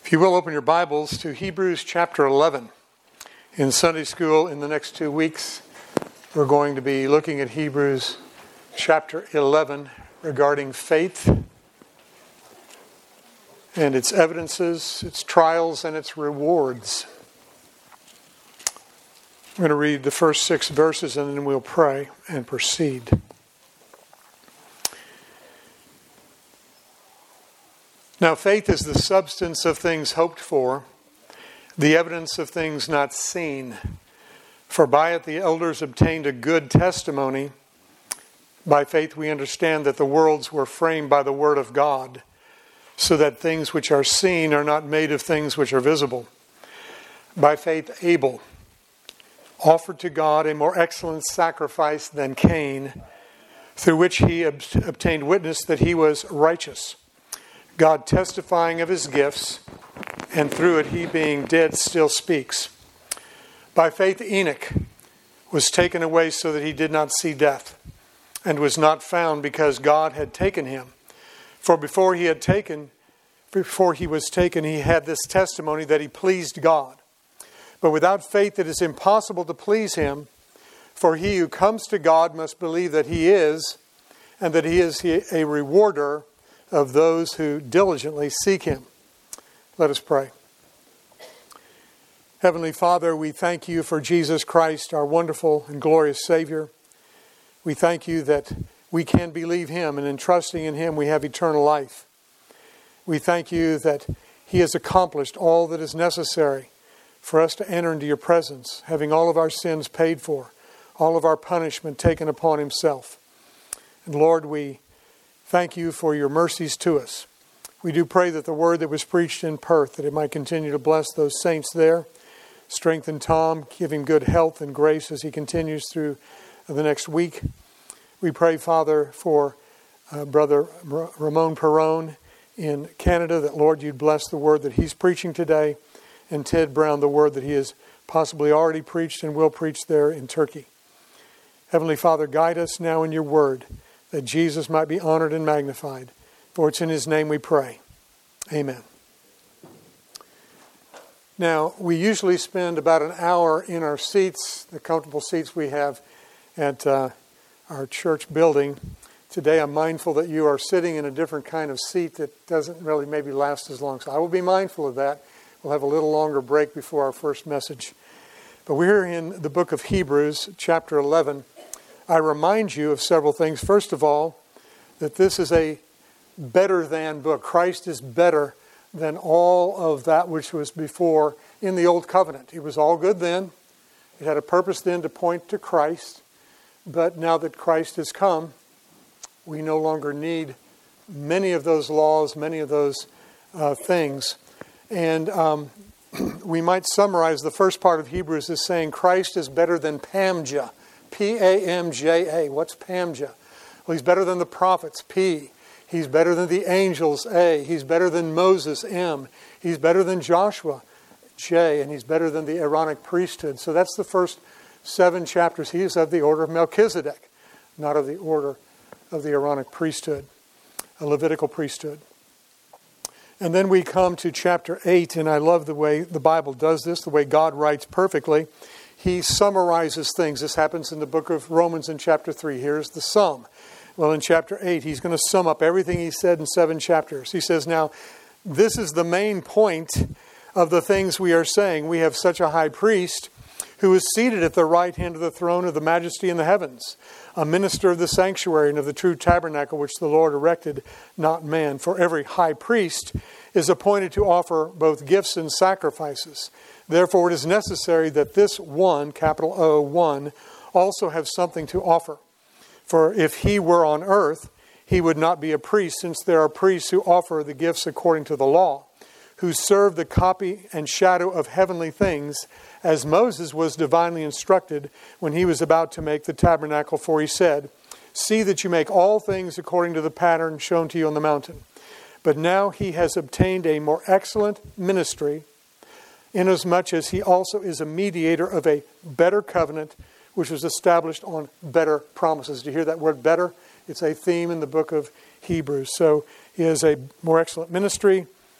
If you will, open your Bibles to Hebrews chapter 11. In Sunday school in the next 2 weeks, we're going to be looking at Hebrews chapter 11 regarding faith and its evidences, its trials, and its rewards. I'm going to read the first 6 verses and then we'll pray and proceed. Now, faith is the substance of things hoped for, the evidence of things not seen. For by it the elders obtained a good testimony. By faith we understand that the worlds were framed by the word of God, so that things which are seen are not made of things which are visible. By faith Abel offered to God a more excellent sacrifice than Cain, through which he obtained witness that he was righteous, God testifying of his gifts, and through it he being dead still speaks. By faith Enoch was taken away so that he did not see death, and was not found because God had taken him. For before he was taken, he had this testimony that he pleased God. But without faith it is impossible to please him, for he who comes to God must believe that he is, and that he is a rewarder of those who diligently seek him. Let us pray. Heavenly Father, we thank you for Jesus Christ, our wonderful and glorious Savior. We thank you that we can believe him, and in trusting in him we have eternal life. We thank you that he has accomplished all that is necessary for us to enter into your presence, having all of our sins paid for, all of our punishment taken upon himself. And Lord, we thank you for your mercies to us. We do pray that the word that was preached in Perth, that it might continue to bless those saints there. Strengthen Tom, give him good health and grace as he continues through the next week. We pray, Father, for Brother Ramon Perrone in Canada, that, Lord, you'd bless the word that he's preaching today, and Ted Brown, the word that he has possibly already preached and will preach there in Turkey. Heavenly Father, guide us now in your word, that Jesus might be honored and magnified. For it's in his name we pray. Amen. Now, we usually spend about an hour in our seats, the comfortable seats we have at our church building. Today I'm mindful that you are sitting in a different kind of seat that doesn't really maybe last as long. So I will be mindful of that. We'll have a little longer break before our first message. But we're in the book of Hebrews, chapter 11. I remind you of several things. First of all, that this is a better than book. Christ is better than all of that which was before in the Old Covenant. It was all good then. It had a purpose then to point to Christ. But now that Christ has come, we no longer need many of those laws, many of those things. And we might summarize the first part of Hebrews as saying Christ is better than Pamjah. P-A-M-J-A. What's Pamjah? Well, he's better than the prophets. P. He's better than the angels. A. He's better than Moses. M. He's better than Joshua. J. And he's better than the Aaronic priesthood. So that's the first 7 chapters. He is of the order of Melchizedek, not of the order of the Aaronic priesthood, a Levitical priesthood. And then we come to chapter 8, and I love the way the Bible does this, the way God writes perfectly. He summarizes things. This happens in the book of Romans in chapter 3. Here's the sum. Well, in chapter 8, he's going to sum up everything he said in 7 chapters. He says, now, this is the main point of the things we are saying. We have such a high priest who is seated at the right hand of the throne of the majesty in the heavens, a minister of the sanctuary and of the true tabernacle which the Lord erected, not man. For every high priest is appointed to offer both gifts and sacrifices. Therefore, it is necessary that this one, capital O, one, also have something to offer. For if he were on earth, he would not be a priest, since there are priests who offer the gifts according to the law, who serve the copy and shadow of heavenly things, as Moses was divinely instructed when he was about to make the tabernacle. For he said, see that you make all things according to the pattern shown to you on the mountain. But now he has obtained a more excellent ministry, inasmuch as he also is a mediator of a better covenant, which was established on better promises. Do you hear that word better? It's a theme in the book of Hebrews. So he has a more excellent ministry,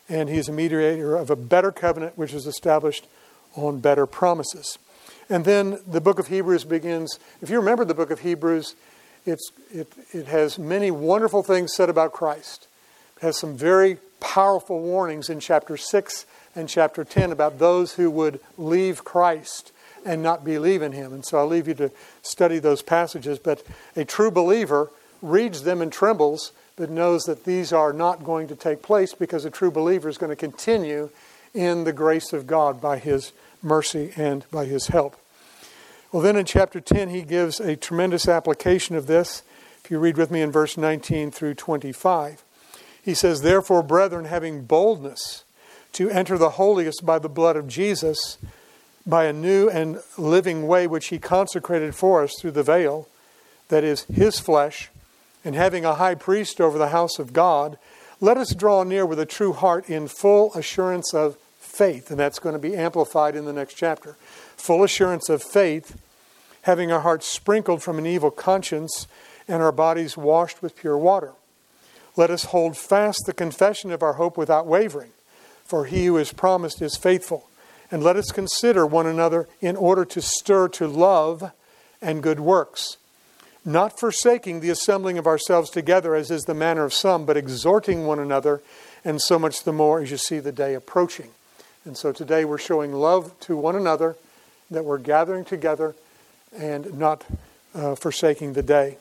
and He is a mediator of a better covenant which is established on better promises. And then the book of Hebrews begins. If you remember the book of Hebrews, it has many wonderful things said about Christ. It has some very powerful warnings in chapter 6 and chapter 10 about those who would leave Christ and not believe in Him. And so I'll leave you to study those passages. But a true believer reads them and trembles, but knows that these are not going to take place because a true believer is going to continue in the grace of God by His mercy and by His help. Well, then in chapter 10, he gives a tremendous application of this. If you read with me in verse 19 through 25. He says, "Therefore, brethren, having boldness to enter the holiest by the blood of Jesus, by a new and living way which He consecrated for us through the veil, that is, His flesh, and having a high priest over the house of God, let us draw near with a true heart in full assurance of faith." And that's going to be amplified in the next chapter. Full assurance of faith, having our hearts sprinkled from an evil conscience and our bodies washed with pure water. Let us hold fast the confession of our hope without wavering, for He who has promised is faithful. And let us consider one another in order to stir to love and good works, not forsaking the assembling of ourselves together as is the manner of some, but exhorting one another, and so much the more as you see the day approaching. And so today we're showing love to one another, that we're gathering together and not forsaking the day.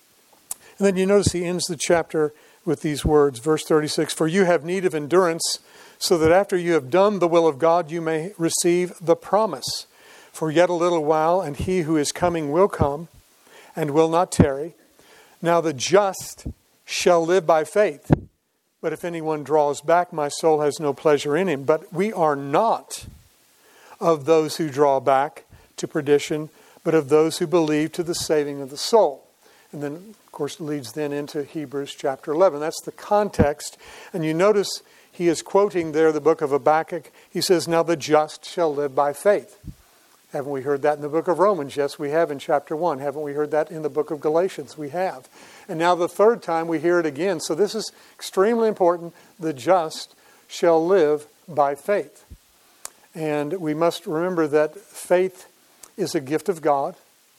And then you notice he ends the chapter with these words, verse 36, "For you have need of endurance, so that after you have done the will of God, you may receive the promise. For yet a little while, and He who is coming will come, and will not tarry. Now the just shall live by faith. But if anyone draws back, my soul has no pleasure in him. But we are not of those who draw back to perdition, but of those who believe to the saving of the soul." And then, of course, it leads then into Hebrews chapter 11. That's the context. And you notice he is quoting there the book of Habakkuk. He says, "Now the just shall live by faith." Haven't we heard that in the book of Romans? Yes, we have in chapter 1. Haven't we heard that in the book of Galatians? We have. And now the third time we hear it again. So this is extremely important. The just shall live by faith. And we must remember that faith is a gift of God.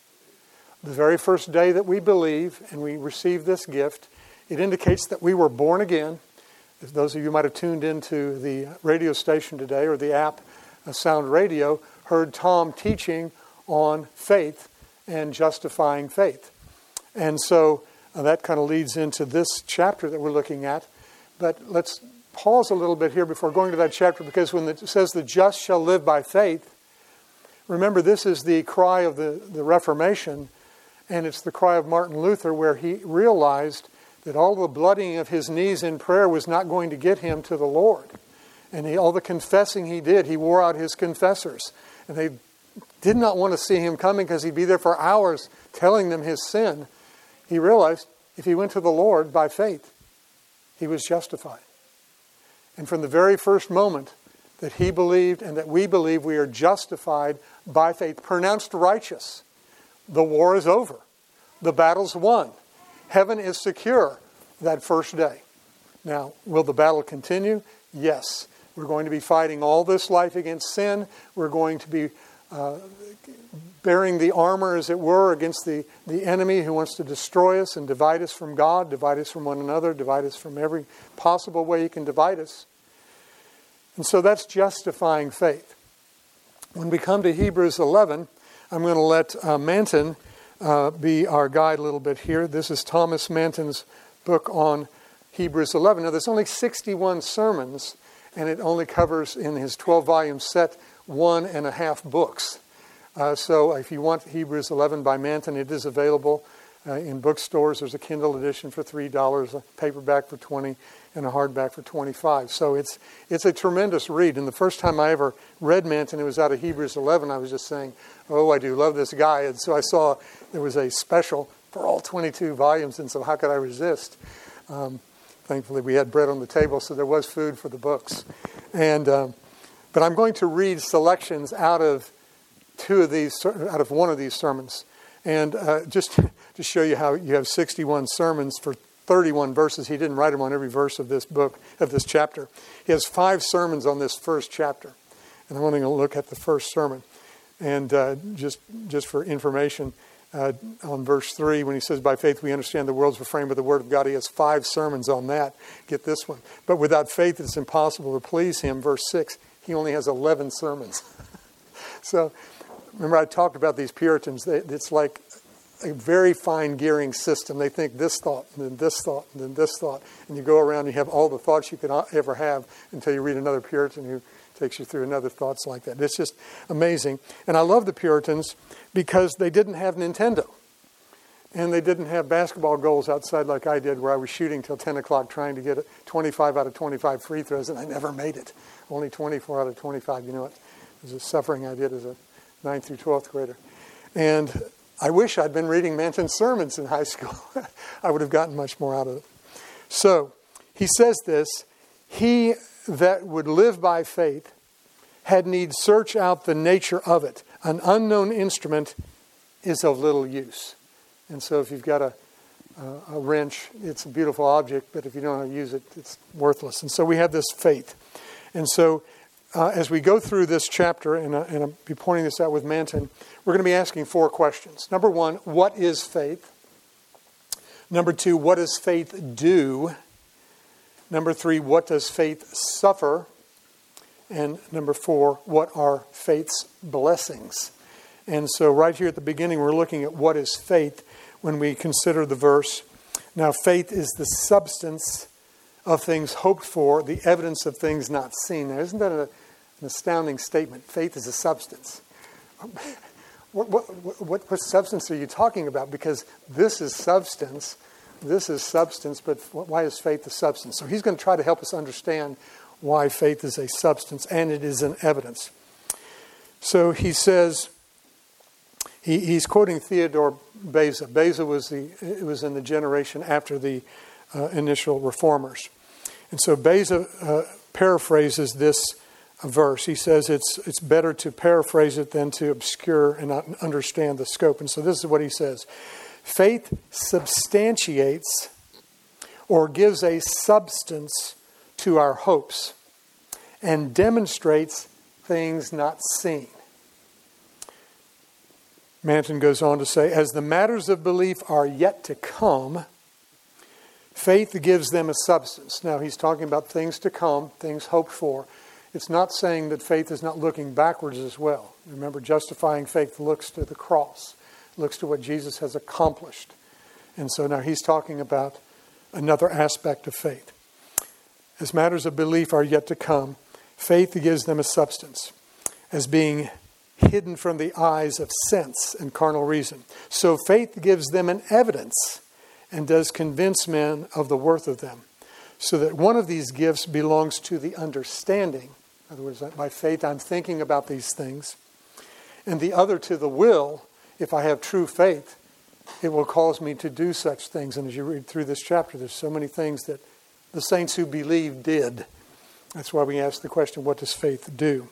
The very first day that we believe and we receive this gift, it indicates that we were born again. If those of you might have tuned into the radio station today or the app, Sound Radio, heard Tom teaching on faith and justifying faith. And so that kind of leads into this chapter that we're looking at. But let's pause a little bit here before going to that chapter, because when it says the just shall live by faith, remember this is the cry of the Reformation, and it's the cry of Martin Luther, where he realized that all the blooding of his knees in prayer was not going to get him to the Lord. And all the confessing he did, he wore out his confessors. And they did not want to see him coming because he'd be there for hours telling them his sin. He realized if he went to the Lord by faith, he was justified. And from the very first moment that he believed and that we believe, we are justified by faith, pronounced righteous. The war is over. The battle's won. Heaven is secure that first day. Now, will the battle continue? Yes. We're going to be fighting all this life against sin. We're going to be bearing the armor, as it were, against the enemy who wants to destroy us and divide us from God, divide us from one another, divide us from every possible way he can divide us. And so that's justifying faith. When we come to Hebrews 11, I'm going to let Manton be our guide a little bit here. This is Thomas Manton's book on Hebrews 11. Now, there's only 61 sermons, and it only covers, in his 12-volume set, 1.5 books. So if you want Hebrews 11 by Manton, it is available in bookstores. There's a Kindle edition for $3, a paperback for $20, and a hardback for $25. So it's a tremendous read. And the first time I ever read Manton, it was out of Hebrews 11. I was just saying, oh, I do love this guy. And so I saw there was a special for all 22 volumes, and so how could I resist? Thankfully, we had bread on the table, so there was food for the books. And but I'm going to read selections out of one of these sermons, and just to show you how you have 61 sermons for 31 verses. He didn't write them on every verse of this book, of this chapter. He has 5 sermons on this first chapter. And I'm going to look at the first sermon. And just for information, on verse 3, when he says, by faith we understand the worlds were framed by the word of God, he has 5 sermons on that. Get this one. But without faith it's impossible to please him. Verse 6, he only has 11 sermons. So, remember I talked about these Puritans. It's like a very fine gearing system. They think this thought, and then this thought, and then this thought. And you go around and you have all the thoughts you could ever have until you read another Puritan who takes you through another thoughts like that. It's just amazing. And I love the Puritans because they didn't have Nintendo. And they didn't have basketball goals outside like I did, where I was shooting till 10 o'clock trying to get 25 out of 25 free throws, and I never made it. Only 24 out of 25. You know, it was a suffering I did as a 9th through 12th grader. And I wish I'd been reading Manton's sermons in high school. I would have gotten much more out of it. So, he says this, he that would live by faith had need search out the nature of it. An unknown instrument is of little use. And so if you've got a wrench, it's a beautiful object, but if you don't know how to use it, it's worthless. And so we have this faith. And so as we go through this chapter, and I'll be pointing this out with Manton, we're going to be asking 4 questions. Number 1, what is faith? Number 2, what does faith do? Number 3, what does faith suffer? And number 4, what are faith's blessings? And so right here at the beginning, we're looking at what is faith when we consider the verse. Now, faith is the substance of things hoped for, the evidence of things not seen. Now, isn't that an astounding statement? Faith is a substance. What substance are you talking about? Because this is substance. This is substance, but why is faith a substance? So he's going to try to help us understand why faith is a substance, and it is an evidence. So he says, he's quoting Theodore Beza. Beza was in the generation after the initial reformers. And so Beza paraphrases this verse. He says it's better to paraphrase it than to obscure and not understand the scope. And so this is what he says. Faith substantiates or gives a substance to our hopes and demonstrates things not seen. Manton goes on to say, as the matters of belief are yet to come, faith gives them a substance. Now he's talking about things to come, things hoped for. It's not saying that faith is not looking backwards as well. Remember, justifying faith looks to the cross, looks to what Jesus has accomplished. And so now he's talking about another aspect of faith. As matters of belief are yet to come, faith gives them a substance, as being hidden from the eyes of sense and carnal reason. So faith gives them an evidence and does convince men of the worth of them. So that one of these gifts belongs to the understanding. In other words, by faith I'm thinking about these things. And the other to the will. If I have true faith, it will cause me to do such things. And as you read through this chapter, there's so many things that the saints who believed did. That's why we ask the question, what does faith do?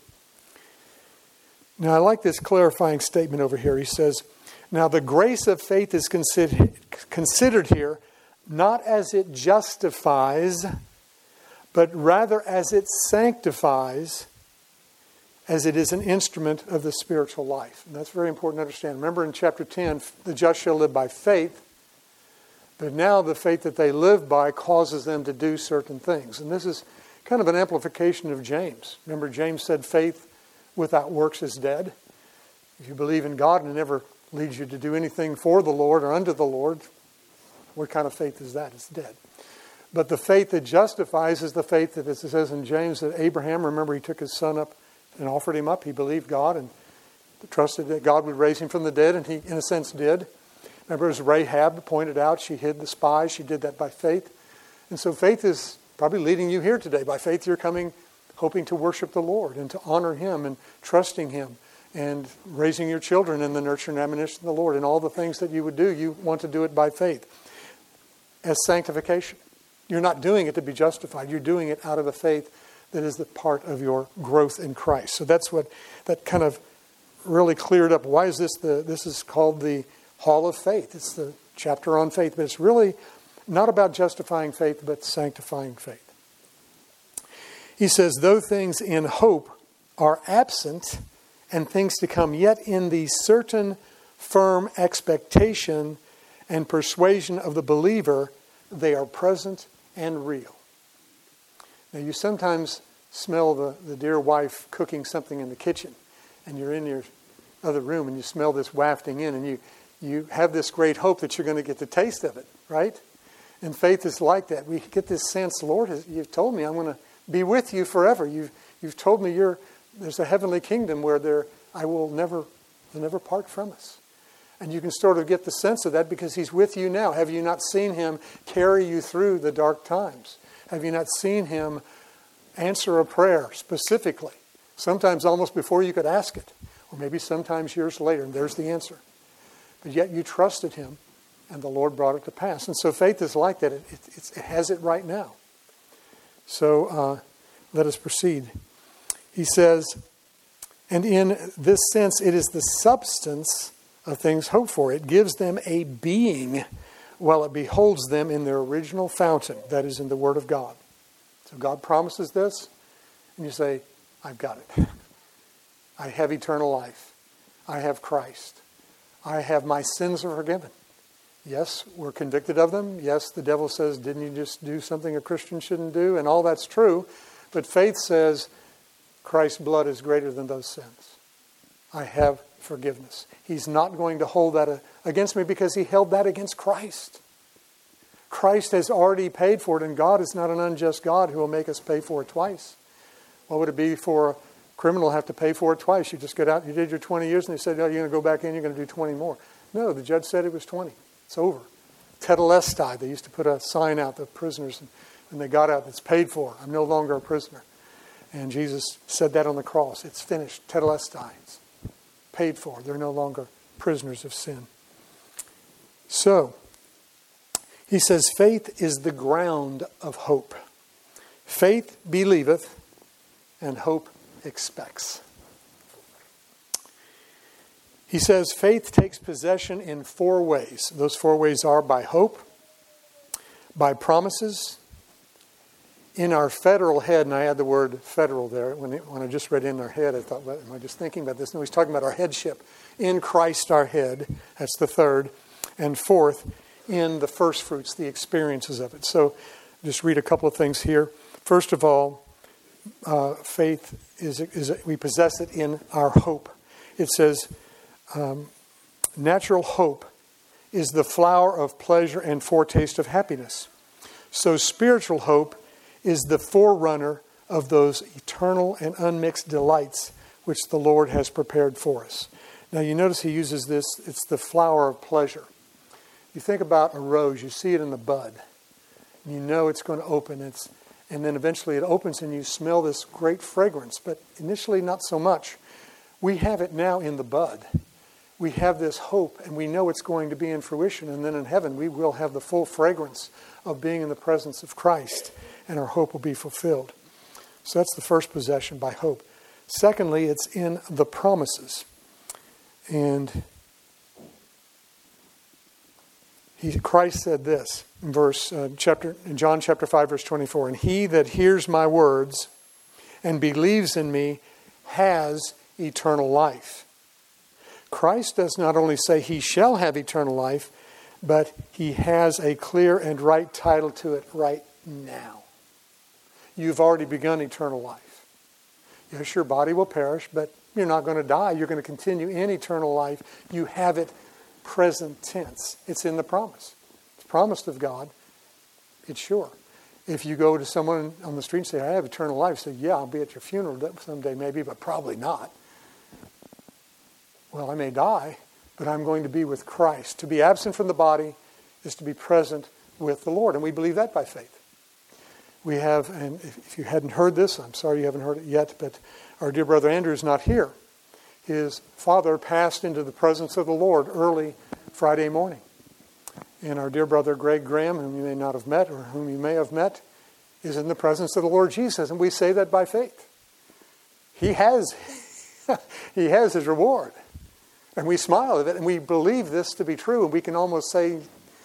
Now, I like this clarifying statement over here. He says, now the grace of faith is considered here not as it justifies, but rather as it sanctifies, as it is an instrument of the spiritual life. And that's very important to understand. Remember in chapter 10, the just shall live by faith. But now the faith that they live by causes them to do certain things. And this is kind of an amplification of James. Remember, James said faith without works is dead. If you believe in God and it never leads you to do anything for the Lord or unto the Lord, what kind of faith is that? It's dead. But the faith that justifies is the faith that, as it says in James, that Abraham, remember, he took his son up and offered him up. He believed God and trusted that God would raise him from the dead, and he, in a sense, did. Remember, as Rahab pointed out, she hid the spies. She did that by faith. And so faith is probably leading you here today. By faith, you're coming hoping to worship the Lord and to honor Him and trusting Him and raising your children in the nurture and admonition of the Lord. And all the things that you would do, you want to do it by faith. As sanctification. You're not doing it to be justified. You're doing it out of a faith that is the part of your growth in Christ. So that's what that kind of really cleared up. Why is this this is called the Hall of Faith. It's the chapter on faith, but it's really not about justifying faith, but sanctifying faith. He says, though things in hope are absent and things to come, yet in the certain firm expectation and persuasion of the believer, they are present and real. Now, you sometimes smell the dear wife cooking something in the kitchen, and you're in your other room and you smell this wafting in, and you have this great hope that you're going to get the taste of it, right? And faith is like that. We get this sense, Lord, you've told me I'm going to be with you forever. You've told me there's a heavenly kingdom where I will never part from us. And you can sort of get the sense of that because He's with you now. Have you not seen Him carry you through the dark times? Have you not seen Him answer a prayer specifically? Sometimes almost before you could ask it. Or maybe sometimes years later, and there's the answer. But yet you trusted Him, and the Lord brought it to pass. And so faith is like that. It has it right now. So let us proceed. He says, and in this sense, it is the substance of things hoped for. It gives them a being while it beholds them in their original fountain, that is in the Word of God. So God promises this, and you say, I've got it. I have eternal life. I have Christ. I have my sins are forgiven. Yes, we're convicted of them. Yes, the devil says, didn't you just do something a Christian shouldn't do? And all that's true. But faith says, Christ's blood is greater than those sins. I have forgiveness. He's not going to hold that against me because He held that against Christ. Christ has already paid for it, and God is not an unjust God who will make us pay for it twice. What would it be for a criminal to have to pay for it twice? You just get out, you did your 20 years, and they said, oh, you're going to go back in, you're going to do 20 more. No, the judge said it was 20. It's over. Tetelestai, they used to put a sign out, the prisoners, and when they got out, it's paid for. I'm no longer a prisoner. And Jesus said that on the cross. It's finished. Tetelestai. It's paid for. They're no longer prisoners of sin. So, he says, faith is the ground of hope. Faith believeth, and hope expects. He says faith takes possession in 4 ways. Those 4 ways are by hope, by promises, in our federal head, and I add the word federal there. When I just read in our head, I thought, am I just thinking about this? No, he's talking about our headship. In Christ our head, that's the 3rd. And 4th, in the first fruits, the experiences of it. So just read a couple of things here. First of all, faith is we possess it in our hope. It says, natural hope is the flower of pleasure and foretaste of happiness. So spiritual hope is the forerunner of those eternal and unmixed delights which the Lord has prepared for us. Now you notice he uses this, it's the flower of pleasure. You think about a rose, you see it in the bud. And you know it's going to open, and then eventually it opens and you smell this great fragrance, but initially not so much. We have it now in the bud. We have this hope, and we know it's going to be in fruition. And then in heaven, we will have the full fragrance of being in the presence of Christ, and our hope will be fulfilled. So that's the first possession, by hope. Secondly, it's in the promises. And Christ said this in John chapter 5, verse 24, and he that hears my words and believes in me has eternal life. Christ does not only say he shall have eternal life, but he has a clear and right title to it right now. You've already begun eternal life. Yes, your body will perish, but you're not going to die. You're going to continue in eternal life. You have it present tense. It's in the promise. It's promised of God. It's sure. If you go to someone on the street and say, I have eternal life, say, yeah, I'll be at your funeral someday maybe, but probably not. Well, I may die, but I'm going to be with Christ. To be absent from the body is to be present with the Lord. And we believe that by faith. We have, and if you hadn't heard this, I'm sorry you haven't heard it yet, but our dear brother Andrew is not here. His father passed into the presence of the Lord early Friday morning. And our dear brother Greg Graham, whom you may not have met or whom you may have met, is in the presence of the Lord Jesus. And we say that by faith. He has his reward. And we smile at it, and we believe this to be true. And we can almost say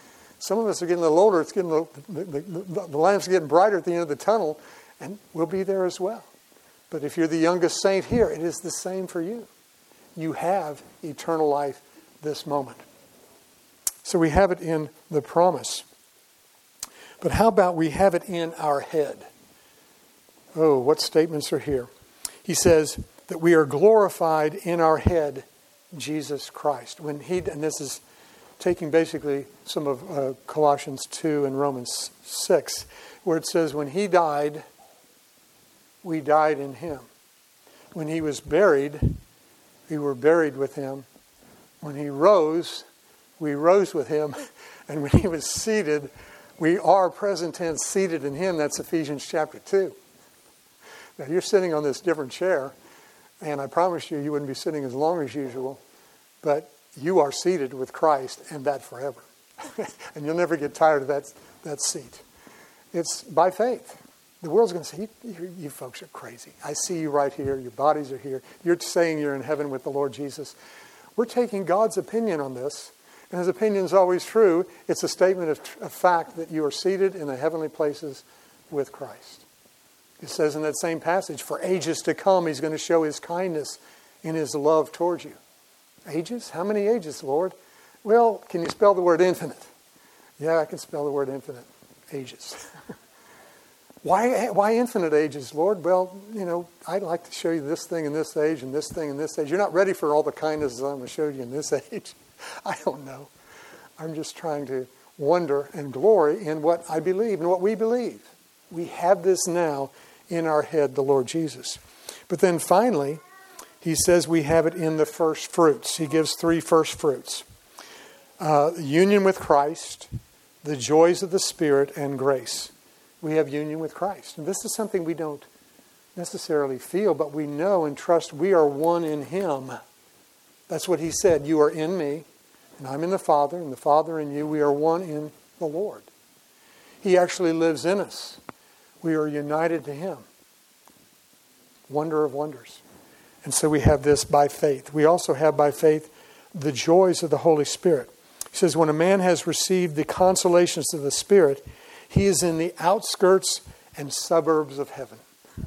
Some of us are getting a little older. It's getting the lamp's getting brighter at the end of the tunnel, and we'll be there as well. But if you're the youngest saint here, it is the same for you. You have eternal life this moment. So we have it in the promise. But how about we have it in our head? Oh, what statements are here? He says that we are glorified in our head, Jesus Christ. And this is taking basically some of Colossians 2 and Romans 6, where it says, when he died, we died in him. When he was buried, we were buried with him. When he rose, we rose with him. And when he was seated, we are present tense seated in him. That's Ephesians chapter 2. Now you're sitting on this different chair, and I promise you wouldn't be sitting as long as usual, but you are seated with Christ, and that forever. And you'll never get tired of that seat. It's by faith. The world's going to say, you folks are crazy. I see you right here. Your bodies are here. You're saying you're in heaven with the Lord Jesus. We're taking God's opinion on this, and his opinion is always true. It's a statement of fact that you are seated in the heavenly places with Christ. It says in that same passage, for ages to come, he's going to show his kindness in his love towards you. Ages? How many ages, Lord? Well, can you spell the word infinite? Yeah, I can spell the word infinite. Ages. Why infinite ages, Lord? Well, I'd like to show you this thing in this age and this thing in this age. You're not ready for all the kindnesses I'm going to show you in this age. I don't know. I'm just trying to wonder and glory in what I believe and what we believe. We have this now in our head, the Lord Jesus. But then finally, he says we have it in the first fruits. He gives 3 first fruits. Union with Christ, the joys of the Spirit, and grace. We have union with Christ. And this is something we don't necessarily feel, but we know and trust we are one in him. That's what he said. You are in me, and I'm in the Father, and the Father in you. We are one in the Lord. He actually lives in us. We are united to him. Wonder of wonders. And so we have this by faith. We also have by faith the joys of the Holy Spirit. He says when a man has received the consolations of the Spirit, he is in the outskirts and suburbs of heaven.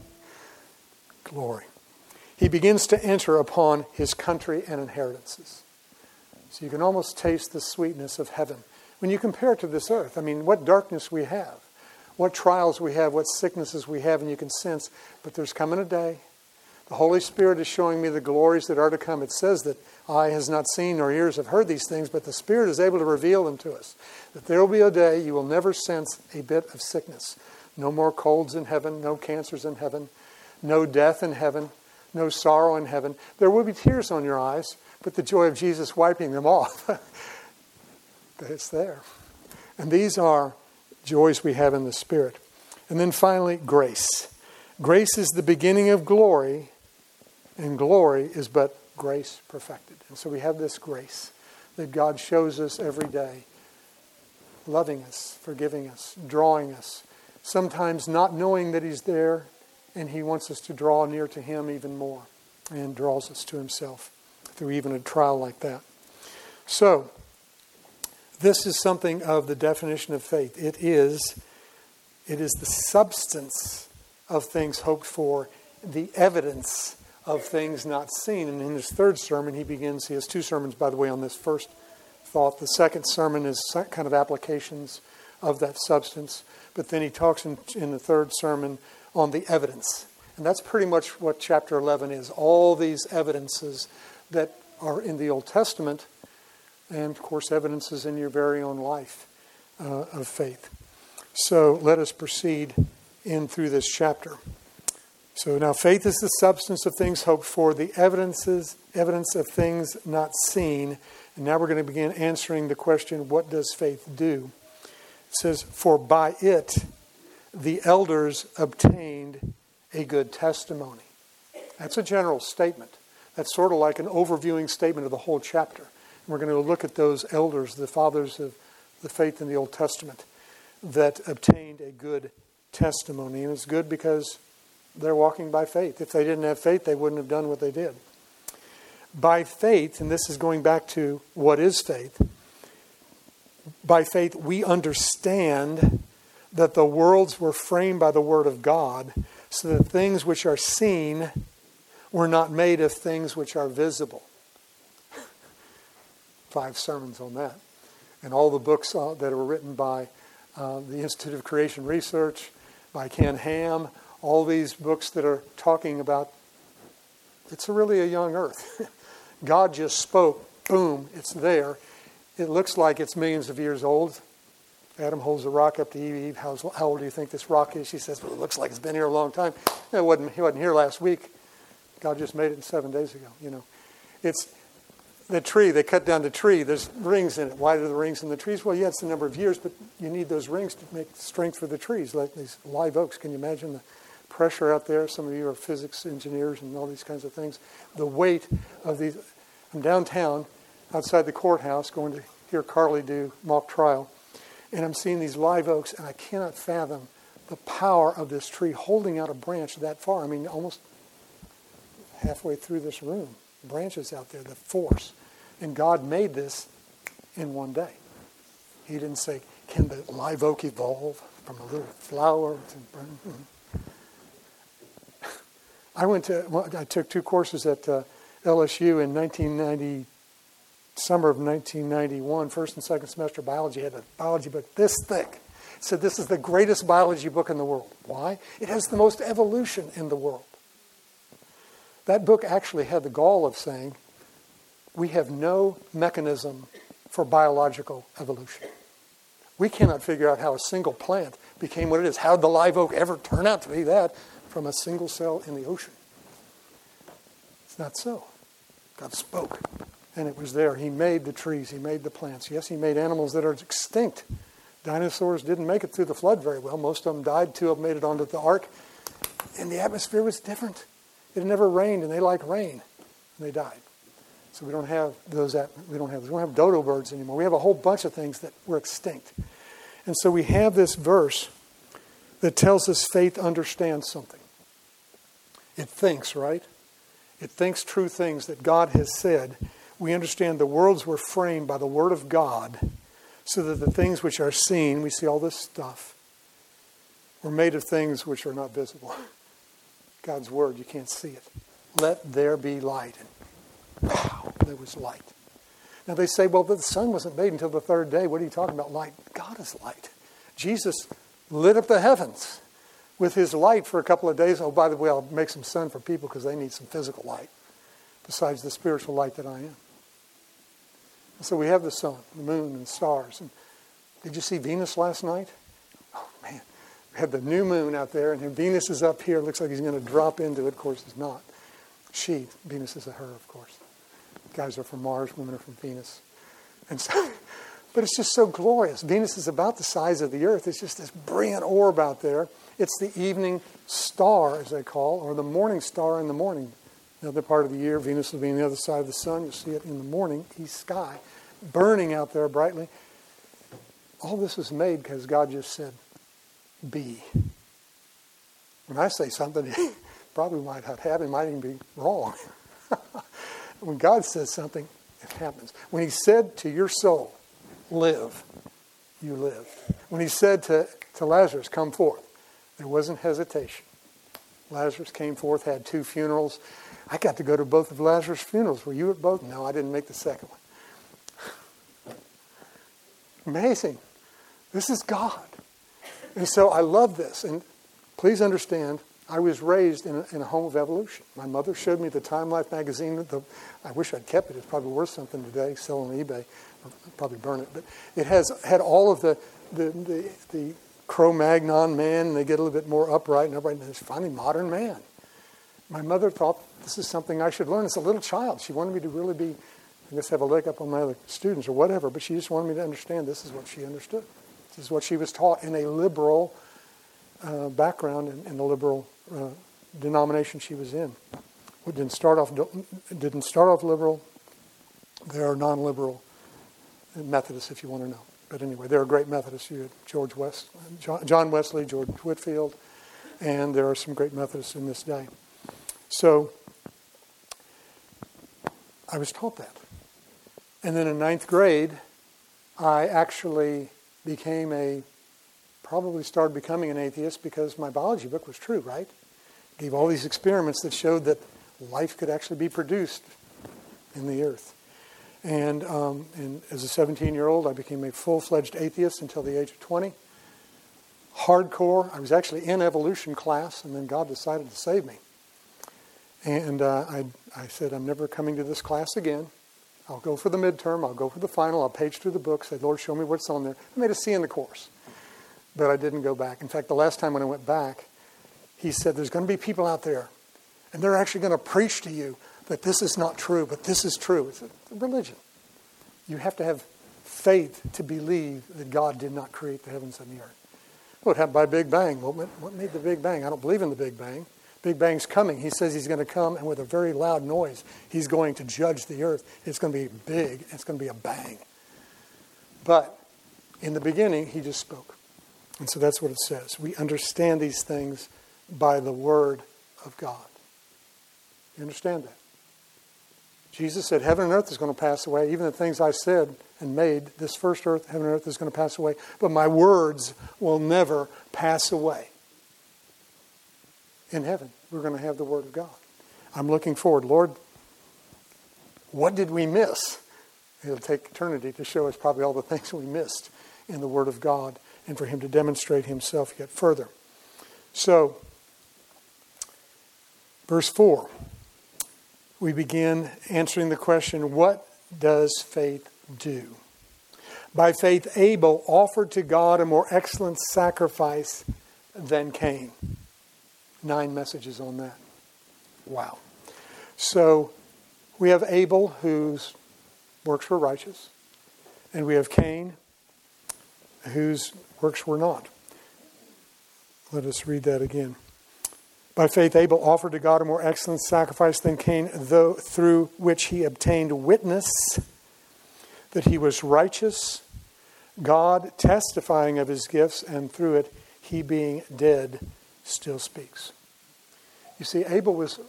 Glory. He begins to enter upon his country and inheritances. So you can almost taste the sweetness of heaven. When you compare it to this earth, I mean, what darkness we have, what trials we have, what sicknesses we have, and you can sense, but there's coming a day. The Holy Spirit is showing me the glories that are to come. It says that eye has not seen nor ears have heard these things, but the Spirit is able to reveal them to us. That there will be a day you will never sense a bit of sickness. No more colds in heaven, no cancers in heaven, no death in heaven, no sorrow in heaven. There will be tears on your eyes, but the joy of Jesus wiping them off. But it's there. And these are joys we have in the Spirit. And then finally, grace. Grace is the beginning of glory, and glory is but grace perfected. And so we have this grace that God shows us every day, loving us, forgiving us, drawing us, sometimes not knowing that he's there, and he wants us to draw near to him even more, and draws us to himself through even a trial like that. So, this is something of the definition of faith. It is the substance of things hoped for, the evidence of things not seen. And in his third sermon, he has 2 sermons, by the way, on this first thought. The second sermon is kind of applications of that substance. But then he talks in the third sermon on the evidence. And that's pretty much what chapter 11 is. All these evidences that are in the Old Testament, and of course evidences in your very own life of faith. So let us proceed in through this chapter. So now faith is the substance of things hoped for, the evidence of things not seen. And now we're going to begin answering the question, what does faith do? It says, for by it the elders obtained a good testimony. That's a general statement. That's sort of like an overviewing statement of the whole chapter. And we're going to look at those elders, the fathers of the faith in the Old Testament, that obtained a good testimony. And it's good because they're walking by faith. If they didn't have faith, they wouldn't have done what they did. By faith, and this is going back to what is faith, by faith, we understand that the worlds were framed by the Word of God, so that things which are seen were not made of things which are visible. 5 sermons on that. And all the books that were written by the Institute of Creation Research, by Ken Ham, all these books that are talking about, it's really a young earth. God just spoke, boom, it's there. It looks like it's millions of years old. Adam holds a rock up to Eve. How old do you think this rock is? She says, well, it looks like it's been here a long time. He wasn't here last week. God just made it 7 days ago. It's the tree. They cut down the tree. There's rings in it. Why are there rings in the trees? Well, yeah, it's the number of years, but you need those rings to make strength for the trees, like these live oaks. Can you imagine the pressure out there? Some of you are physics engineers and all these kinds of things. The weight of these. I'm downtown, outside the courthouse, going to hear Carly do mock trial. And I'm seeing these live oaks, and I cannot fathom the power of this tree holding out a branch that far. I mean, almost halfway through this room. Branches out there, the force. And God made this in one day. He didn't say, can the live oak evolve from a little flower to... I took 2 courses at LSU in summer of 1991, first and second semester biology. I had a biology book this thick. It said this is the greatest biology book in the world. Why? It has the most evolution in the world. That book actually had the gall of saying, we have no mechanism for biological evolution. We cannot figure out how a single plant became what it is. How did the live oak ever turn out to be that from a single cell in the ocean? It's not so. God spoke. And it was there. He made the trees. He made the plants. Yes, he made animals that are extinct. Dinosaurs didn't make it through the flood very well. Most of them died. 2 of them made it onto the ark. And the atmosphere was different. It had never rained, and they like rain. And they died. So we don't have those. We don't have dodo birds anymore. We have a whole bunch of things that were extinct. And so we have this verse that tells us faith understands something. It thinks, right? It thinks true things that God has said. We understand the worlds were framed by the Word of God, so that the things which are seen, we see all this stuff, were made of things which are not visible. God's Word, you can't see it. Let there be light. And wow, there was light. Now they say, well, the sun wasn't made until the 3rd day. What are you talking about, light? God is light. Jesus lit up the heavens with his light for a couple of days. Oh, by the way, I'll make some sun for people because they need some physical light besides the spiritual light that I am. So we have the sun, the moon, and stars. And did you see Venus last night? Oh, man. We had the new moon out there, and Venus is up here. It looks like he's going to drop into it. Of course, he's not. Venus is a her, of course. Guys are from Mars, women are from Venus. And so, but it's just so glorious. Venus is about the size of the Earth. It's just this brilliant orb out there. It's the evening star, as they call, or the morning star in the morning. The other part of the year, Venus will be on the other side of the sun. You'll see it in the morning, east sky, burning out there brightly. All this was made because God just said, be. When I say something, probably might not happen, it might even be wrong. When God says something, it happens. When he said to your soul, live, you lived. When he said to Lazarus, come forth, there wasn't hesitation. Lazarus came forth, had 2 funerals. I got to go to both of Lazarus' funerals. Were you at both? No, I didn't make the second one. Amazing. This is God. And so I love this. And please understand, I was raised in a home of evolution. My mother showed me the Time Life magazine. I wish I'd kept it. It's probably worth something today, sell on eBay. I'll probably burn it. But it had all of the Cro-Magnon man, and they get a little bit more upright, and there's finally modern man. My mother thought this is something I should learn as a little child. She wanted me to really be, I guess, have a leg up on my other students or whatever, but she just wanted me to understand this is what she understood. This is what she was taught in a liberal background, in the liberal denomination she was in. It didn't start off liberal. There are non-liberal Methodists, if you want to know. But anyway, there are great Methodists. You had John Wesley, George Whitefield, and there are some great Methodists in this day. So I was taught that. And then in 9th grade, I actually probably started becoming an atheist because my biology book was true, right? Gave all these experiments that showed that life could actually be produced in the earth. And as a 17-year-old, I became a full-fledged atheist until the age of 20. Hardcore. I was actually in evolution class, and then God decided to save me. And I said, I'm never coming to this class again. I'll go for the midterm. I'll go for the final. I'll page through the book. Say, Lord, show me what's on there. I made a C in the course. But I didn't go back. In fact, the last time when I went back, he said, there's going to be people out there, and they're actually going to preach to you that this is not true, but this is true. It's a religion. You have to have faith to believe that God did not create the heavens and the earth. Well, it happened by Big Bang. Well, what made the Big Bang? I don't believe in the Big Bang. Big Bang's coming. He says he's going to come, and with a very loud noise, he's going to judge the earth. It's going to be big. It's going to be a bang. But in the beginning, he just spoke. And so that's what it says. We understand these things by the Word of God. You understand that? Jesus said, heaven and earth is going to pass away. Even the things I said and made, this first earth, heaven and earth is going to pass away. But my words will never pass away. In heaven, we're going to have the Word of God. I'm looking forward. Lord, what did we miss? It'll take eternity to show us probably all the things we missed in the Word of God and for Him to demonstrate Himself yet further. So, verse 4, we begin answering the question, what does faith do? By faith, Abel offered to God a more excellent sacrifice than Cain. 9 messages on that. Wow. So we have Abel whose works were righteous, and we have Cain whose works were not. Let us read that again. By faith, Abel offered to God a more excellent sacrifice than Cain, though through which he obtained witness that he was righteous, God testifying of his gifts, and through it, he being dead, still speaks. You see, Abel was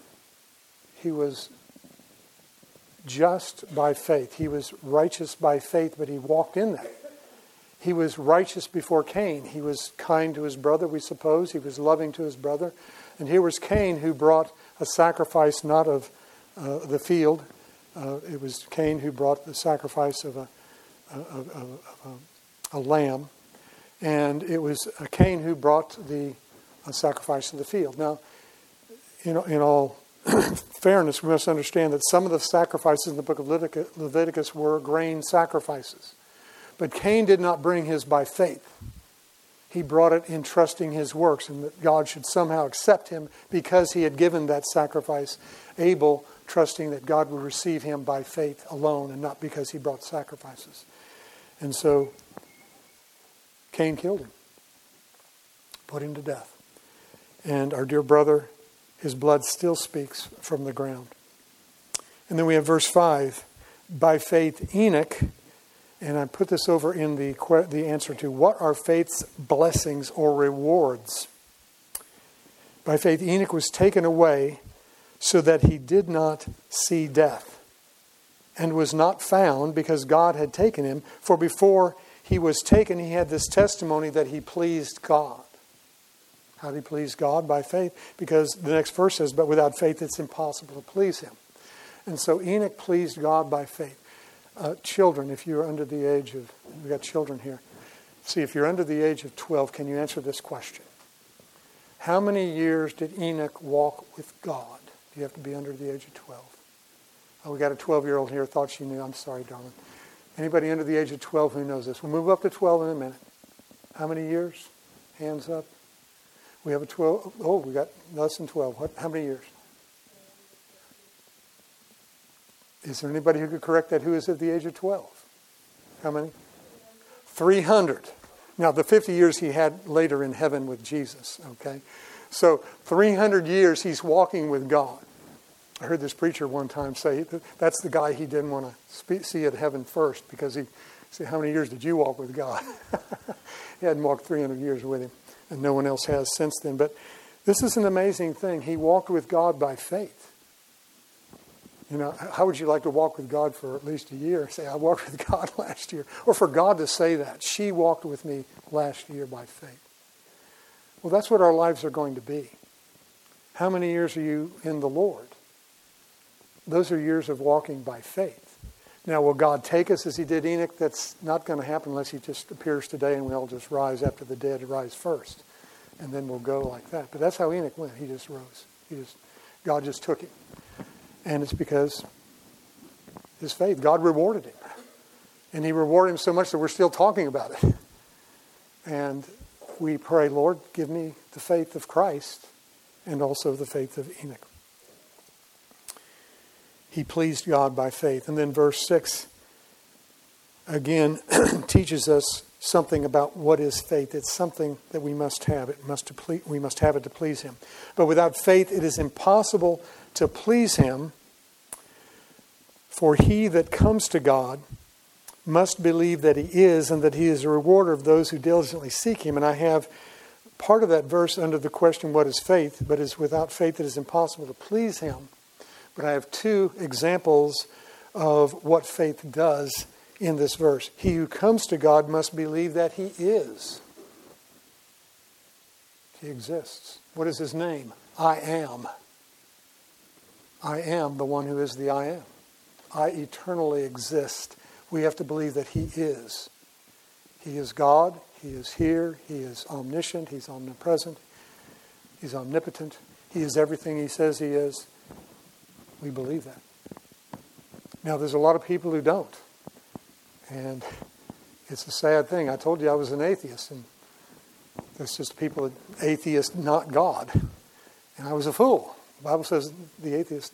just by faith. He was righteous by faith, but he walked in that. He was righteous before Cain. He was kind to his brother, we suppose. He was loving to his brother. And here was Cain who brought a sacrifice not of the field. It was Cain who brought the sacrifice of a lamb. And it was Cain who brought the sacrifice of the field. Now, in all fairness, we must understand that some of the sacrifices in the book of Leviticus were grain sacrifices. But Cain did not bring his by faith. He brought it in trusting his works, and that God should somehow accept him because he had given that sacrifice. Abel trusting that God would receive him by faith alone and not because he brought sacrifices. And so Cain killed him, put him to death. And our dear brother, his blood still speaks from the ground. And then we have verse 5. By faith Enoch, and I put this over in the answer to what are faith's blessings or rewards. By faith Enoch was taken away so that he did not see death, and was not found because God had taken him. For before he was taken, he had this testimony that he pleased God. How did he please God? By faith. Because the next verse says, but without faith it's impossible to please him. And so Enoch pleased God by faith. Children, if you're under the age of, we've got children here. See, if you're under the age of 12, can you answer this question? How many years did Enoch walk with God? Do you have to be under the age of 12? Oh, we got a 12-year-old here, thought she knew. I'm sorry, darling. Anybody under the age of 12 who knows this? We'll move up to 12 in a minute. How many years? Hands up. We have a 12. Oh, we got less than 12. How many years? Is there anybody who could correct that who is at the age of 12? How many? 300. Now, the 50 years he had later in heaven with Jesus, okay? So, 300 years he's walking with God. I heard this preacher one time say that's the guy he didn't want to see at heaven first because he said, how many years did you walk with God? He hadn't walked 300 years with him, and no one else has since then. But this is an amazing thing. He walked with God by faith. How would you like to walk with God for at least a year? Say, I walked with God last year. Or for God to say that. She walked with me last year by faith. Well, that's what our lives are going to be. How many years are you in the Lord? Those are years of walking by faith. Now, will God take us as he did Enoch? That's not going to happen unless he just appears today and we all just rise after the dead rise first. And then we'll go like that. But that's how Enoch went. He just rose. God just took him. And it's because his faith. God rewarded him. And he rewarded him so much that we're still talking about it. And we pray, Lord, give me the faith of Christ and also the faith of Enoch. He pleased God by faith. And then verse 6, again, teaches us something about what is faith. It's something that we must have. We must have it to please him. But without faith, it is impossible to please him. For he that comes to God must believe that he is, and that he is a rewarder of those who diligently seek him. And I have part of that verse under the question, what is faith? But is without faith, it is impossible to please him. But I have two examples of what faith does in this verse. He who comes to God must believe that he is. He exists. What is his name? I am. I am the one who is the I am. I eternally exist. We have to believe that he is. He is God. He is here. He is omniscient. He's omnipresent. He's omnipotent. He is everything he says he is. We believe that. Now, there's a lot of people who don't. And it's a sad thing. I told you I was an atheist. And there's just people, atheists, not God. And I was a fool. The Bible says the atheist,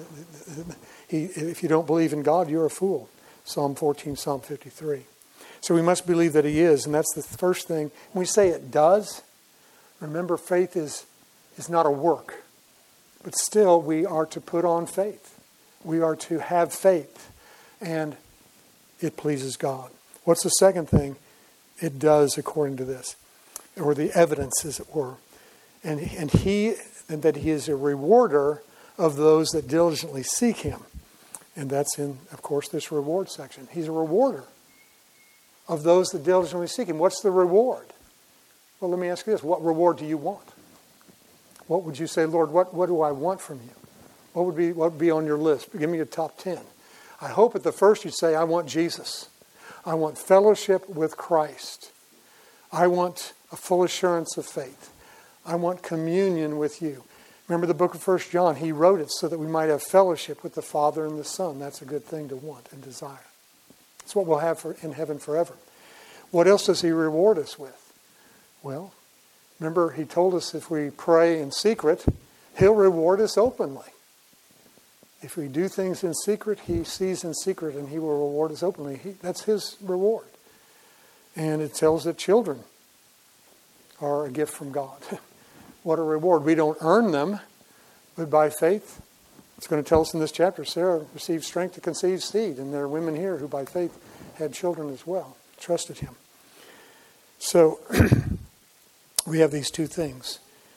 if you don't believe in God, you're a fool. Psalm 14, Psalm 53. So we must believe that he is. And that's the first thing. When we say it does, remember faith is not a work. But still, we are to put on faith. We are to have faith. And it pleases God. What's the second thing? It does according to this. Or the evidence, as it were. And that he is a rewarder of those that diligently seek him. And that's in, of course, this reward section. He's a rewarder of those that diligently seek him. What's the reward? Well, let me ask you this. What reward do you want? What would you say, Lord, what do I want from you? What would be on your list? Give me your top 10. I hope at the first you'd say, I want Jesus. I want fellowship with Christ. I want a full assurance of faith. I want communion with you. Remember the book of 1 John? He wrote it so that we might have fellowship with the Father and the Son. That's a good thing to want and desire. It's what we'll have in heaven forever. What else does he reward us with? Well, remember he told us if we pray in secret, he'll reward us openly. If we do things in secret, he sees in secret and he will reward us openly. That's his reward. And it tells that children are a gift from God. What a reward. We don't earn them, but by faith, it's going to tell us in this chapter, Sarah received strength to conceive seed. And there are women here who by faith had children as well, trusted him. So we have these two things.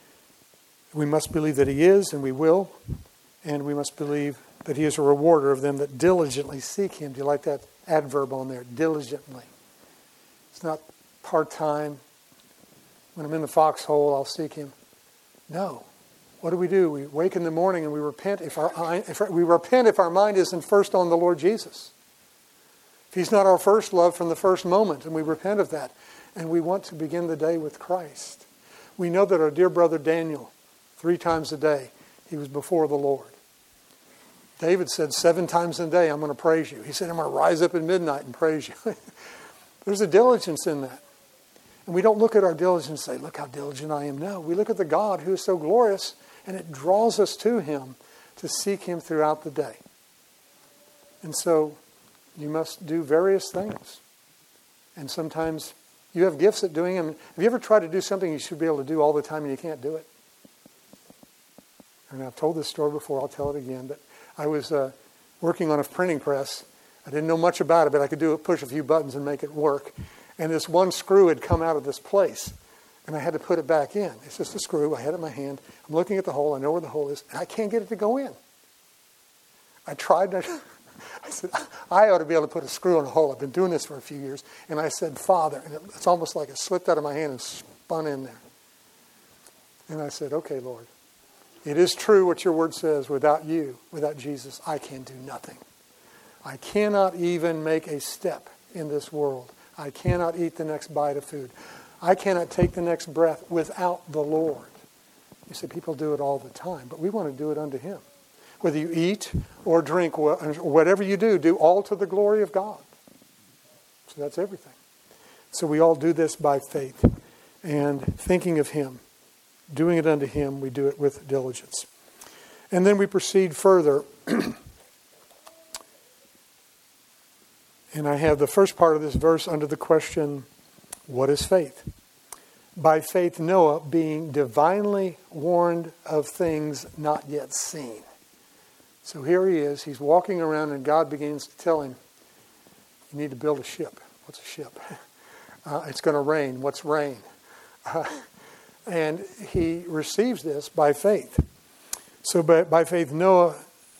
We must believe that he is, and we will. And we must believe that he is a rewarder of them that diligently seek him. Do you like that adverb on there? Diligently. It's not part-time. When I'm in the foxhole, I'll seek him. No. What do? We wake in the morning and we repent if our mind isn't first on the Lord Jesus. If he's not our first love from the first moment, and we repent of that. And we want to begin the day with Christ. We know that our dear brother Daniel, 3 times a day, he was before the Lord. David said 7 times a day, I'm going to praise you. He said, I'm going to rise up at midnight and praise you. There's a diligence in that. And we don't look at our diligence and say, look how diligent I am. No, we look at the God who is so glorious, and it draws us to him to seek him throughout the day. And so you must do various things. And sometimes you have gifts at doing them. Have you ever tried to do something you should be able to do all the time and you can't do it? And I've told this story before, I'll tell it again. But I was working on a printing press. I didn't know much about it, but I could push a few buttons and make it work. And this one screw had come out of this place. And I had to put it back in. It's just a screw. I had it in my hand. I'm looking at the hole. I know where the hole is. And I can't get it to go in. I tried to, I said, I ought to be able to put a screw in a hole. I've been doing this for a few years. And I said, Father. And it's almost like it slipped out of my hand and spun in there. And I said, okay, Lord. It is true what your word says. Without you, without Jesus, I can do nothing. I cannot even make a step in this world. I cannot eat the next bite of food. I cannot take the next breath without the Lord. You see, people do it all the time, but we want to do it unto Him. Whether you eat or drink, or whatever you do all to the glory of God. So that's everything. So we all do this by faith and thinking of Him. Doing it unto Him, we do it with diligence. And then we proceed further. And I have the first part of this verse under the question, what is faith? By faith Noah, being divinely warned of things not yet seen. So here he is. He's walking around and God begins to tell him, you need to build a ship. What's a ship? It's going to rain. What's rain? And he receives this by faith. So by faith, Noah,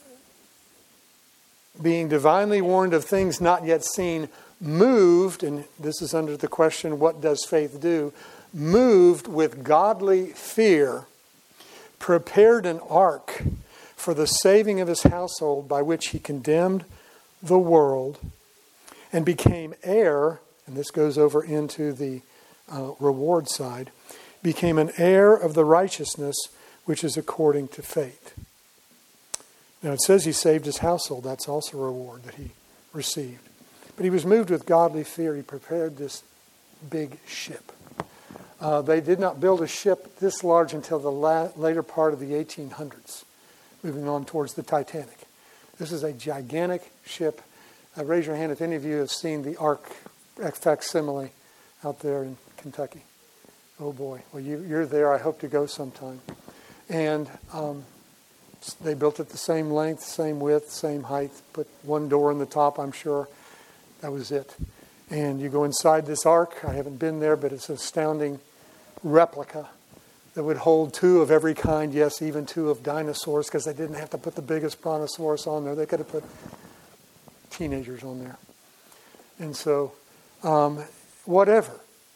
being divinely warned of things not yet seen, moved, and this is under the question, what does faith do? Moved with godly fear, prepared an ark for the saving of his household, by which he condemned the world and became heir, and this goes over into the reward side, became an heir of the righteousness which is according to faith. Now it says he saved his household. That's also a reward that he received. But he was moved with godly fear. He prepared this big ship. They did not build a ship this large until the later part of the 1800s, moving on towards the Titanic. This is a gigantic ship. Raise your hand if any of you have seen the Ark facsimile out there in Kentucky. Oh boy. Well, you're there. I hope to go sometime. And they built it the same length, same width, same height. Put one door in the top, I'm sure. That was it. And you go inside this ark. I haven't been there, but it's an astounding replica that would hold two of every kind. Yes, even two of dinosaurs, because they didn't have to put the biggest brontosaurus on there. They could have put teenagers on there. And so, whatever.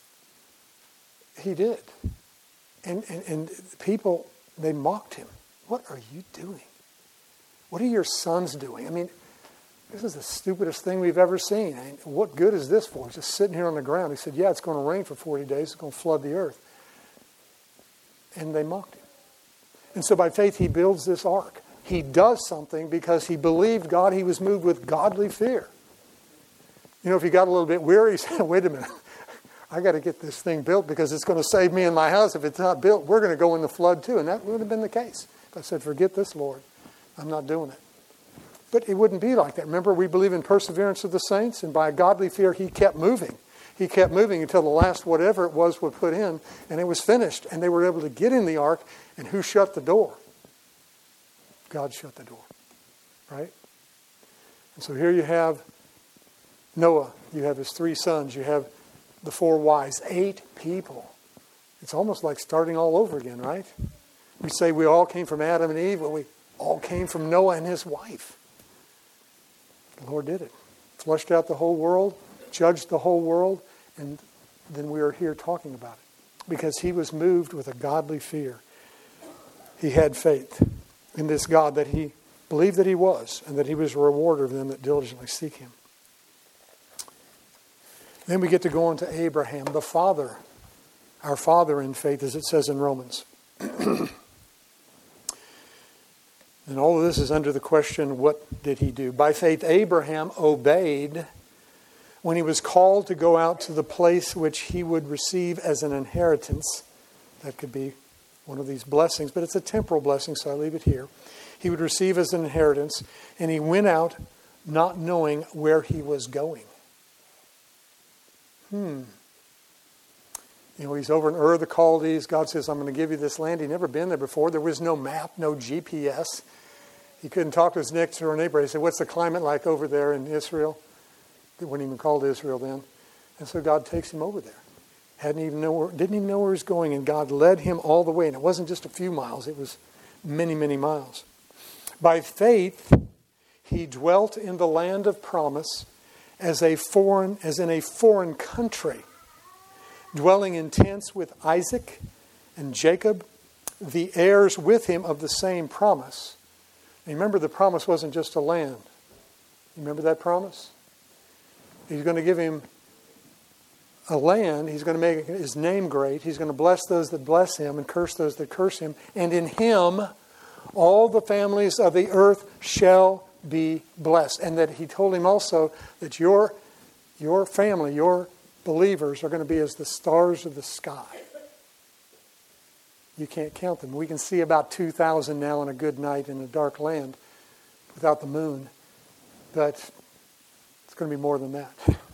He did. And people, they mocked him. What are you doing? What are your sons doing? I mean, this is the stupidest thing we've ever seen. I mean, what good is this for? Just sitting here on the ground. He said, yeah, it's going to rain for 40 days. It's going to flood the earth. And they mocked him. And so by faith, he builds this ark. He does something because he believed God. He was moved with godly fear. You know, if he got a little bit weary, he said, wait a minute. I got to get this thing built because it's going to save me and my house. If it's not built, we're going to go in the flood too. And that would have been the case. If I said, forget this, Lord. I'm not doing it. But it wouldn't be like that. Remember, we believe in perseverance of the saints. And by godly fear, he kept moving. He kept moving until the last whatever it was put in. And it was finished. And they were able to get in the ark. And who shut the door? God shut the door. Right? And so here you have Noah. You have his 3 sons. You have the 4 wives. 8 people. It's almost like starting all over again, right? We say we all came from Adam and Eve. Well, we all came from Noah and his wife. The Lord did it. Flushed out the whole world, judged the whole world, and then we are here talking about it. Because he was moved with a godly fear. He had faith in this God that he believed that he was, and that he was a rewarder of them that diligently seek him. Then we get to go on to Abraham, the father, our father in faith, as it says in Romans. And all of this is under the question, what did he do? By faith, Abraham obeyed when he was called to go out to the place which he would receive as an inheritance. That could be one of these blessings, but it's a temporal blessing, so I leave it here. He would receive as an inheritance, and he went out not knowing where he was going. You know, he's over in Ur of the Chaldees. God says, I'm going to give you this land. He'd never been there before. There was no map, no GPS. He couldn't talk to his next door neighbor. He said, what's the climate like over there in Israel? It wasn't even called Israel then. And so God takes him over there. Didn't even know where he was going. And God led him all the way. And it wasn't just a few miles. It was many, many miles. By faith, He dwelt in the land of promise as in a foreign country, dwelling in tents with Isaac and Jacob, the heirs with him of the same promise. And remember, the promise wasn't just a land. You remember that promise? He's going to give him a land. He's going to make his name great. He's going to bless those that bless him and curse those that curse him. And in him, all the families of the earth shall be blessed. And that he told him also that your family, your believers are going to be as the stars of the sky. You can't count them. We can see about 2,000 now on a good night in a dark land without the moon. But it's going to be more than that.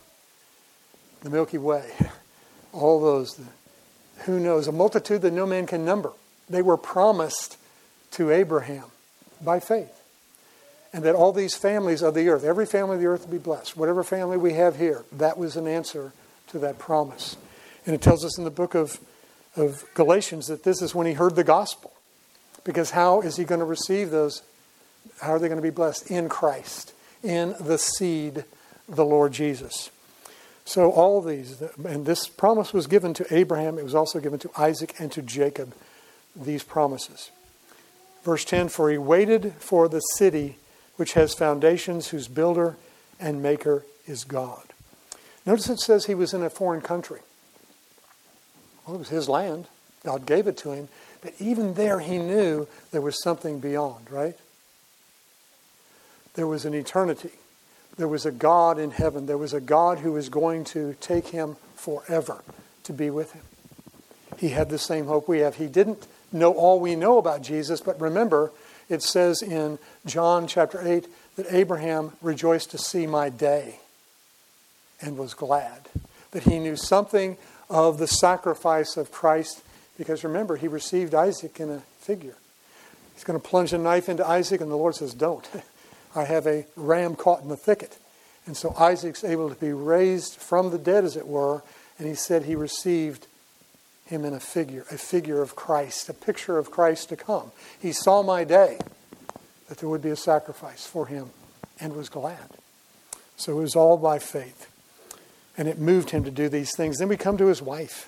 The Milky Way, all those, who knows, a multitude that no man can number. They were promised to Abraham by faith. And that all these families of the earth, every family of the earth will be blessed. Whatever family we have here, that was an answer to that promise. And it tells us in the book of Galatians that this is when he heard the gospel. Because how is he going to receive those? How are they going to be blessed? In Christ, in the seed, the Lord Jesus. So all of these, and this promise was given to Abraham. It was also given to Isaac and to Jacob, these promises. Verse 10, for he waited for the city which has foundations, whose builder and maker is God. Notice it says he was in a foreign country. Well, it was his land. God gave it to him. But even there he knew there was something beyond, right? There was an eternity. There was a God in heaven. There was a God who was going to take him forever to be with him. He had the same hope we have. He didn't know all we know about Jesus, but remember, it says in John chapter 8 that Abraham rejoiced to see my day and was glad. That he knew something of the sacrifice of Christ, because remember, he received Isaac in a figure. He's going to plunge a knife into Isaac, and the Lord says, don't. I have a ram caught in the thicket. And so Isaac's able to be raised from the dead, as it were, and he said he received him in a figure of Christ, a picture of Christ to come. He saw my day, that there would be a sacrifice for him, and was glad. So it was all by faith. And it moved him to do these things. Then we come to his wife.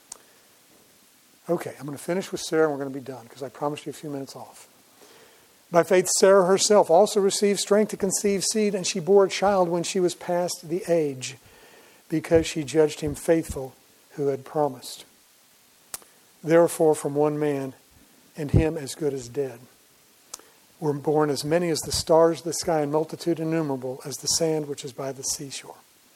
Okay, I'm going to finish with Sarah and we're going to be done, because I promised you a few minutes off. By faith, Sarah herself also received strength to conceive seed, and she bore a child when she was past the age, because she judged him faithful who had promised. Therefore, from one man, and him as good as dead, were born as many as the stars of the sky, and multitude innumerable as the sand which is by the seashore.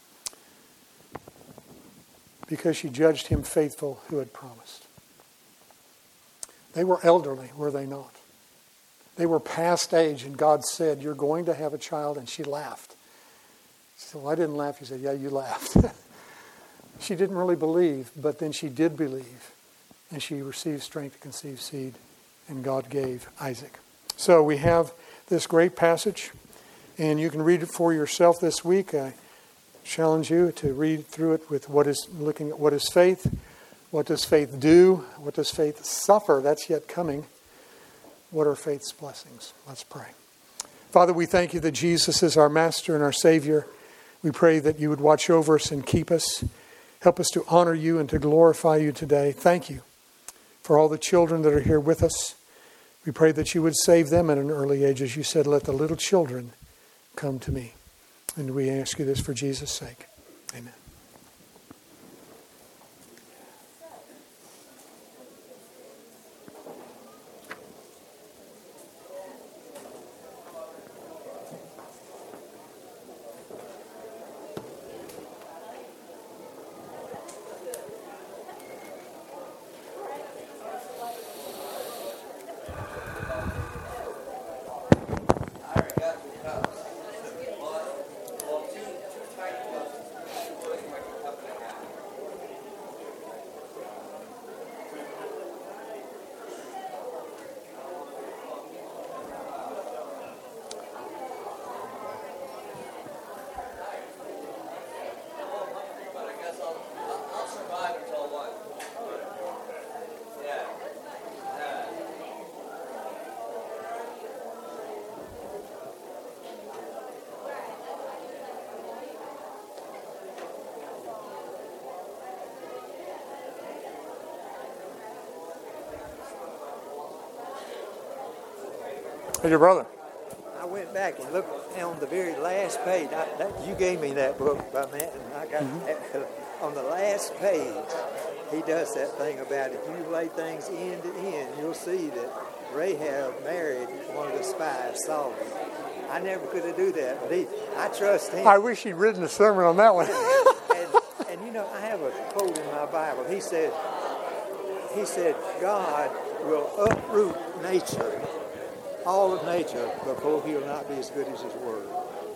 Because she judged him faithful who had promised. They were elderly, were they not? They were past age, and God said, you're going to have a child, and she laughed. She said, well, I didn't laugh. He said, yeah, you laughed. She didn't really believe, but then she did believe, and she received strength to conceive seed, and God gave Isaac. So we have this great passage, and you can read it for yourself this week. I challenge you to read through it with looking at what is faith, what does faith do, what does faith suffer, that's yet coming. What are faith's blessings? Let's pray. Father, we thank you that Jesus is our Master and our Savior. We pray that you would watch over us and keep us. Help us to honor you and to glorify you today. Thank you for all the children that are here with us. We pray that you would save them at an early age. As you said, let the little children come to me. And we ask you this for Jesus' sake. Amen. Your brother. I went back and looked on the very last page. You gave me that book by Matt, and I got on the last page. He does that thing about if you lay things end to end, you'll see that Rahab married one of the spies, Solomon. I never could have do that, but I trust him. I wish he'd written a sermon on that one. and you know, I have a quote in my Bible. He said, God will uproot nature, all of nature, before he'll not be as good as his word.